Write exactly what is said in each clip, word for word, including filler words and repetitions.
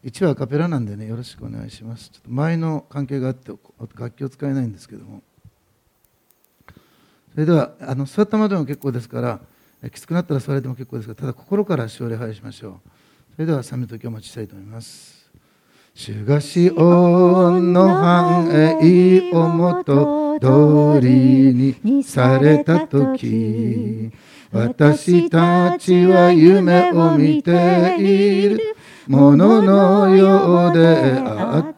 いちはアカペラなんでね、よろしくお願いします。ちょっと前の関係があって楽器を使えないんですけども、それではあの座ったままでも結構ですから、きつくなったら座れても結構ですが、ただ心から主を礼拝しましょう。それでは賛美の時をお待ちしたいと思います。主がシオンの繁栄を元通りにされた時、私たちは夢を見ているもののようであった。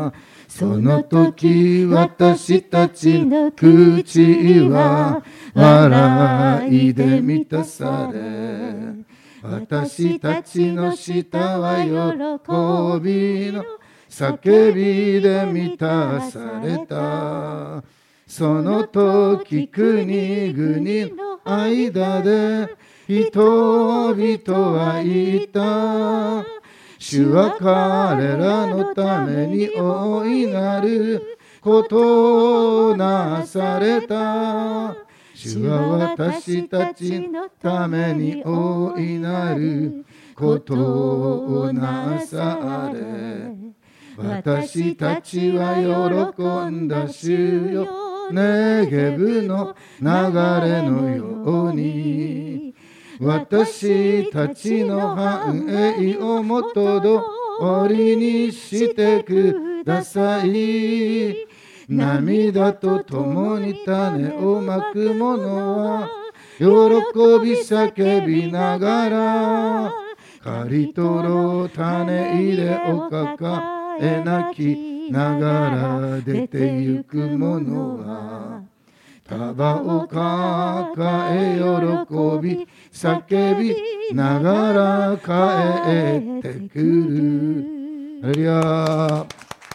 その時私たちの口は笑いで満たされ、私たちの舌は喜びの叫びで満たされた。その時国々の間で人々は言った。主は彼らのために大いなることをなされた。主は私たちのために大いなることをなされ、私たちは喜んだ主よ、ネゲブの流れのように。私たちの繁栄を元通りにしてください。涙とともに種をまく者は喜び叫びながら、刈り取ろう種入れを抱え泣きながら出てゆく者は束を抱え喜び叫びながら帰ってくる。ハレルヤ。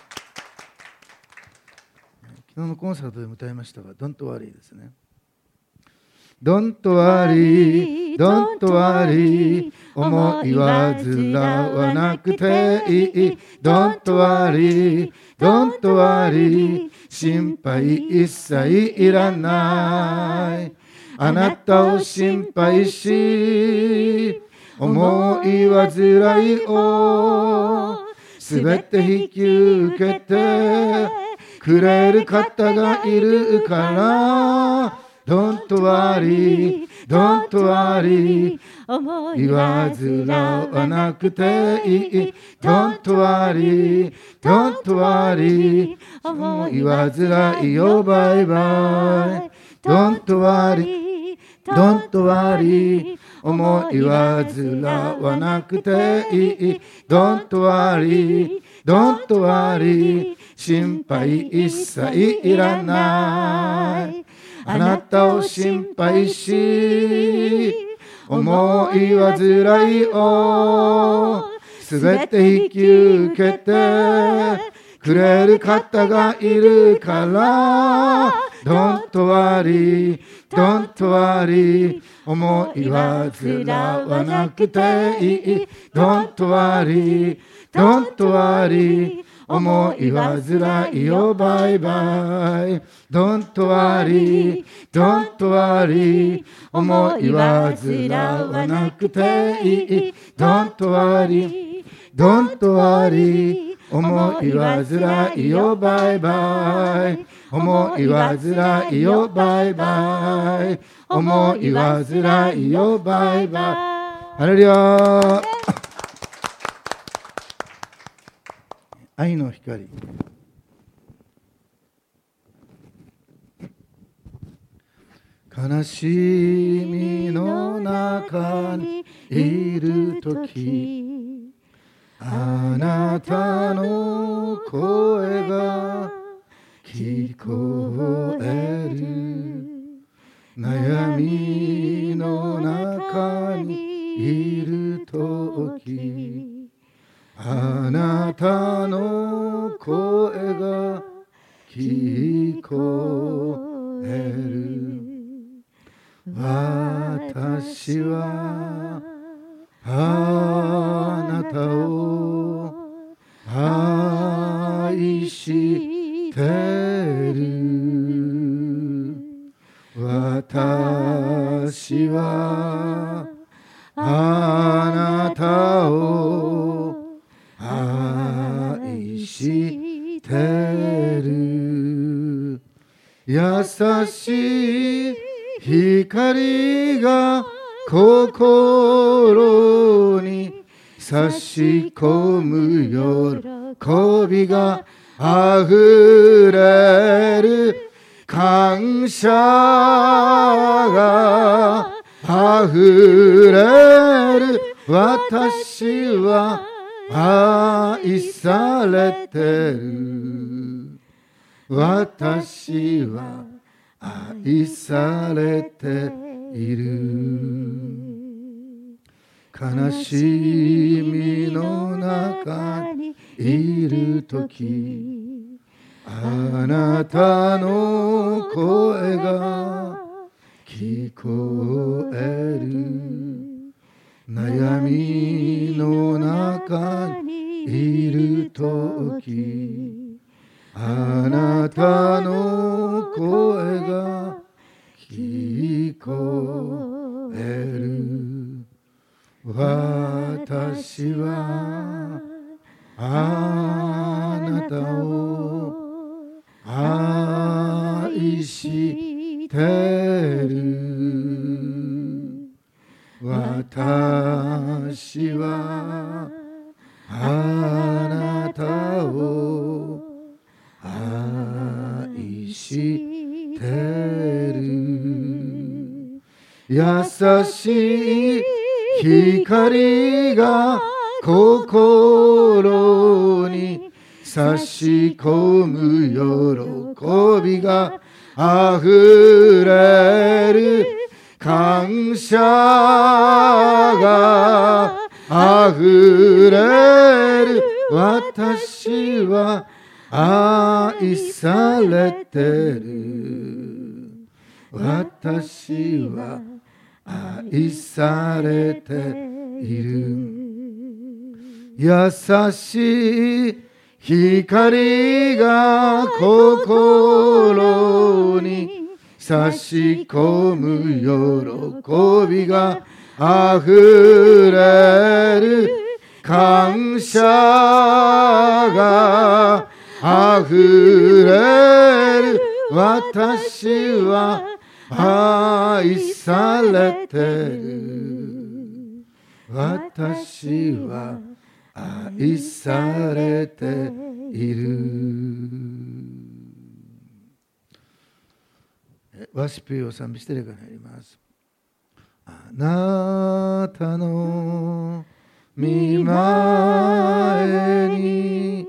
昨日のコンサートでも歌いましたが、Don't worry ですね。Don't worry, don't worry、 思い煩わなくていい。Don't worry, don't worry、 心配一切いらない。あなたを心配し、思い煩いをすべて引き受けてくれる方がいるから。Don't worry, don't worry、 思い煩わなくていい。Don't worry, don't worry、 思い煩いよバイバイ。Don't worry, don't worry、 思い煩わなくていい。Don't worry, don't worry、 心配一切いらない。あなたを心配し、思い煩いをすべて引き受けてくれる方がいるから。Don't worry, don't worry、 思い煩わなくていい。Don't worry, don't worry、思い煩いよバイバイ。Don't worry, don't worry、 思い煩わなくていい。Don't worry, don't worry、 思い煩いよバイバイ。思い煩いよバイバイ。思い煩いよバイバイ。ハレルヤ。愛の光。悲しみの中にいるとき、あなたの声が聞こえる。悩みの中にいるとき、あなたの声が聞こえる。私はあなたを愛してる。私はあなたをる。優しい光が心に差し込む喜びがあふれる。感謝があふれる。私は愛されてる。私は愛されている。悲しみの中にいるとき、あなたの声が聞こえる。悩みの中にいるとき、あなたの声が聞こえる。私はあなたを愛してる。私はあなたを愛してる。優しい光が心に差し込む喜びがあふれる。感謝があふれる。私は愛されてる。私は愛されている。優しい光が心に差し込む喜びがあふれる。感謝があふれる。私は愛されてる。私は愛されている。ワーシップを賛美して礼拝に入ります。あなたの御前に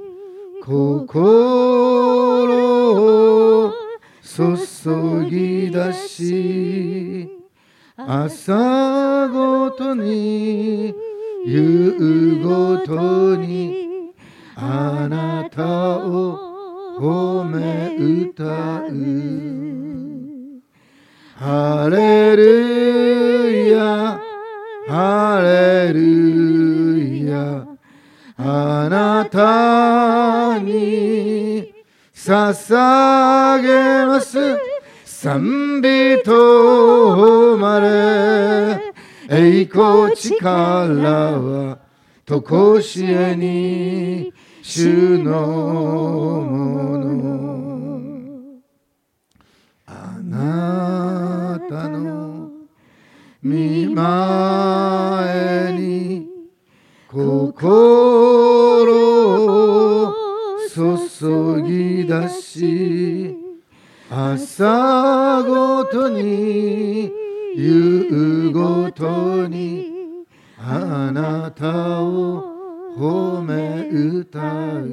心を注ぎ出し、朝ごとに夕ごとにあなたを褒め歌う。ハレルヤハレルヤ、あなたに捧げます賛美と誉れ。栄光力はとこしえに主のもの。あなたの御前に心を注ぎ出し、朝ごとに夕ごとにあなたを褒め歌う。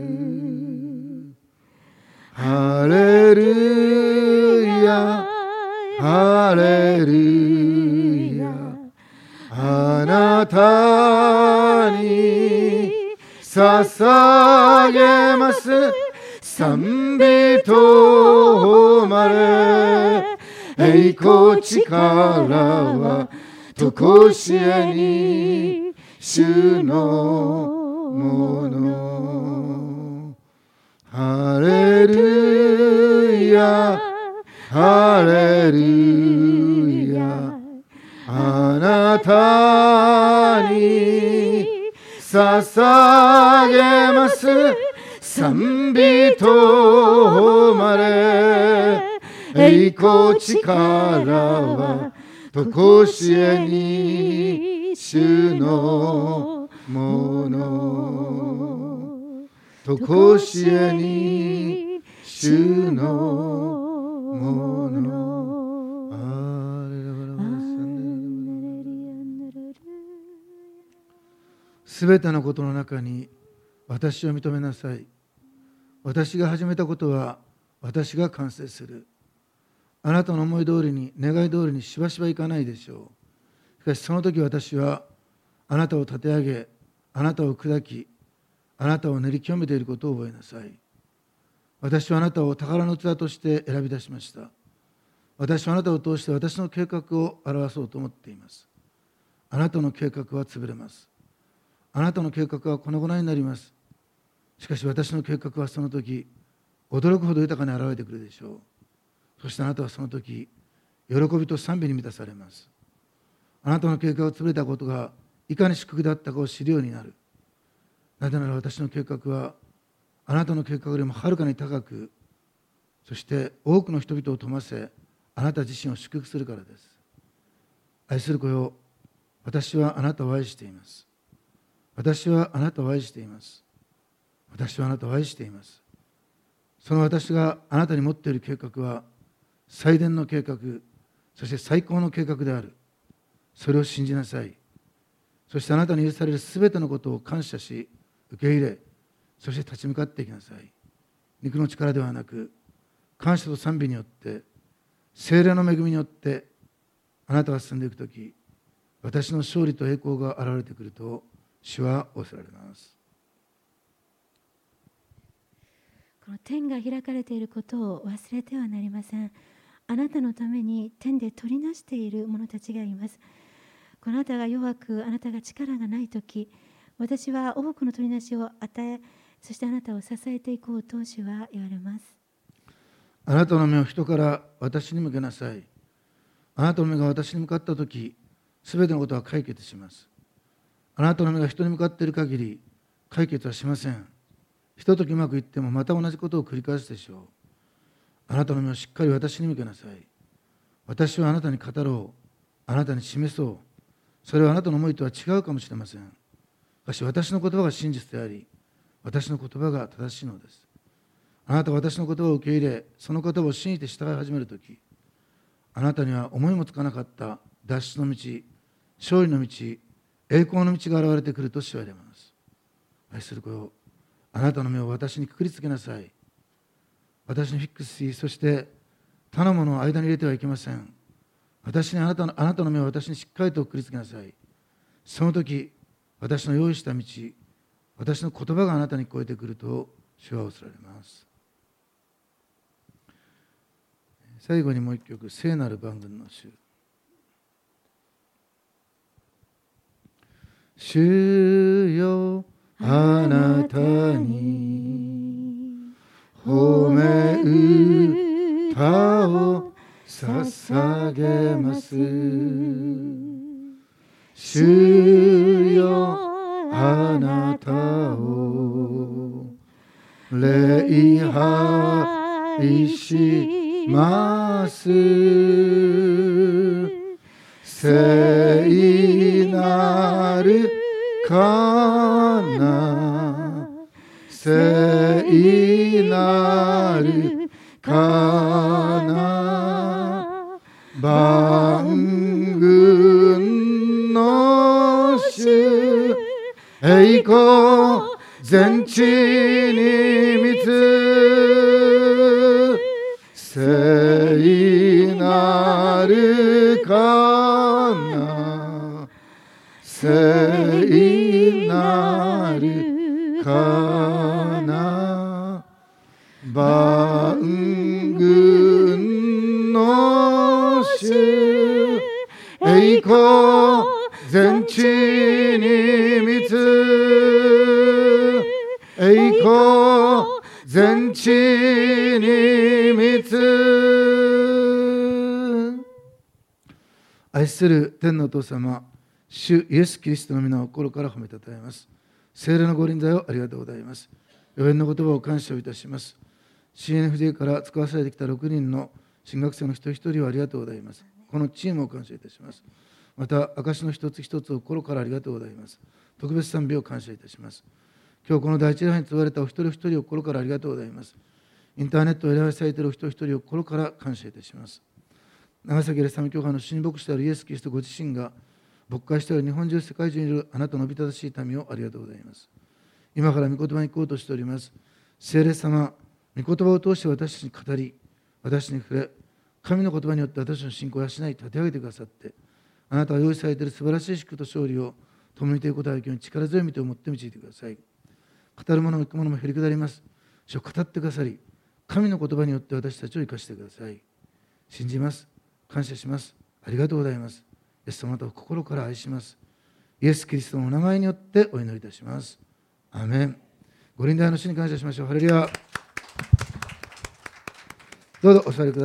ハレルヤハレルヤ、あなたに捧げます賛美と誉れ。栄光力はとこしえに主のもの。ハレルヤハレルヤ、あなたに捧げます賛美と誉れ栄光力はとこしえに主のものとこしえに主のものすべてのことの中に私を認めなさい。私が始めたことは私が完成する。あなたの思い通りに願い通りにしばしばいかないでしょう。しかしその時私はあなたを立て上げ、あなたを砕き、あなたを練り清めていることを覚えなさい。私はあなたを宝の器として選び出しました。私はあなたを通して私の計画を表そうと思っています。あなたの計画は潰れます。あなたの計画は粉々になります。しかし私の計画はその時、驚くほど豊かに現れてくるでしょう。そしてあなたはその時、喜びと賛美に満たされます。あなたの計画が潰れたことがいかに祝福だったかを知るようになる。なぜなら私の計画は、あなたの計画よりもはるかに高く、そして多くの人々を富ませ、あなた自身を祝福するからです。愛する子よ、私はあなたを愛しています。私はあなたを愛しています。私はあなたを愛しています。その私があなたに持っている計画は、最善の計画、そして最高の計画である。それを信じなさい。そしてあなたに許されるすべてのことを感謝し、受け入れ、そして立ち向かっていきなさい。肉の力ではなく、感謝と賛美によって、聖霊の恵みによって、あなたが進んでいくとき、私の勝利と栄光が現れてくると、主は仰せられます。 この天が開かれていることを忘れてはなりません。あなたのために天で取りなしている者たちがいます。このあなたが弱く、あなたが力がないとき、私は多くの取りなしを与え、そしてあなたを支えていこうと主は言われます。 あなたの目を人から私に向けなさい。あなたの目が私に向かったとき、すべてのことは解決します。あなたの目が人に向かっている限り、解決はしません。ひとときうまくいってもまた同じことを繰り返すでしょう。あなたの目をしっかり私に向けなさい。私はあなたに語ろう。あなたに示そう。それはあなたの思いとは違うかもしれません。しかし私の言葉が真実であり、私の言葉が正しいのです。あなたは私の言葉を受け入れ、その言葉を信じて従い始めるとき、あなたには思いもつかなかった脱出の道、勝利の道、栄光の道が現れてくると主は言われます。愛する子よ、あなたの目を私にくくりつけなさい。私にフィックスし、そして他のものを間に入れてはいけません。私にあなたの、あなたの目を私にしっかりとくくりつけなさい。その時、私の用意した道、私の言葉があなたに聞こえてくると主は仰せられます。最後にもう一曲、聖なる万軍の主。主よ、あなたに褒め歌を捧げます。主よ、あなたを礼拝します。聖なるかな、聖なるかな、万軍の主、栄光全地に満つ、聖なるかな、聖なるかな、万軍の主、栄光全地に満つ、栄光全地に満つ。愛する天のお父様、主イエス・キリストの皆を心から褒めたたえます。聖霊のご臨在をありがとうございます。 予言の言葉を感謝をいたします。シーエヌエフジェー から使わされてきたろくにんの神学生の一人一人をありがとうございます。このチームを感謝いたします。また、証の一つ一つを心からありがとうございます。特別賛美を感謝いたします。今日この第一礼拝に問われたお一人一人を心からありがとうございます。インターネットを礼拝されているお一人一人を心から感謝いたします。長崎レスタム教会の神牧師であるイエス・キリストご自身が牧会している日本中世界中にいるあなたのおびただしい民をありがとうございます。今から御言葉に行こうとしております。聖霊様、御言葉を通して私に語り、私に触れ、神の言葉によって私の信仰を養い立て上げてくださって、あなたが用意されている素晴らしい祝福と勝利を共にということができるように力強い御手を持って導いてください。語る者も聞く者もへりくだります。主を語ってくださり、神の言葉によって私たちを生かしてください。信じます。感謝します。ありがとうございます。イエス様、あなたを心から愛します。イエス・キリストのお名前によってお祈りいたします。アーメン。ご臨在の主に感謝しましょう。ハレルヤ。どうぞお座りください。